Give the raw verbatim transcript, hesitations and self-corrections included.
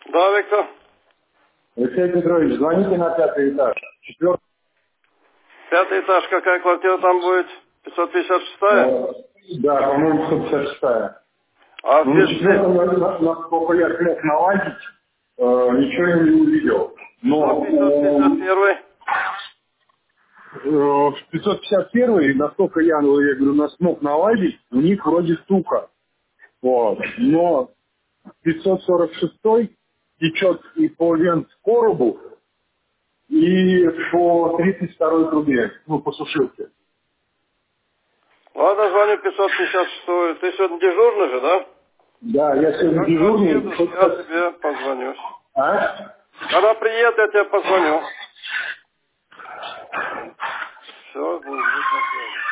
Да, Виктор. Алексей Петрович, звоните на пятый этаж. Четвертый. Пятый этаж, какая квартира там будет? пятьсот пятьдесят шестая? Э, да, по-моему, пятьсот пятьдесят шестая. А Ну, на здесь, здесь четвертом, на- на- насколько я смог наладить, э, ничего я не увидел. Но пятьсот пятьдесят первый. э, в пятьсот пятьдесят первый, насколько я, ну, я говорю, нас смог наладить, у них вроде стука. Вот. Но пятьсот сорок шестой течет и по вент-коробу, и по тридцать второй трубе, ну, по сушилке. Ладно, звоню пятьсот пятьдесят шестой. Ты сегодня дежурный же, да? Да, я сегодня Когда дежурный. приеду, Хоть я как- тебе позвоню. А? Когда приеду, я тебе позвоню. Все, будет на связи.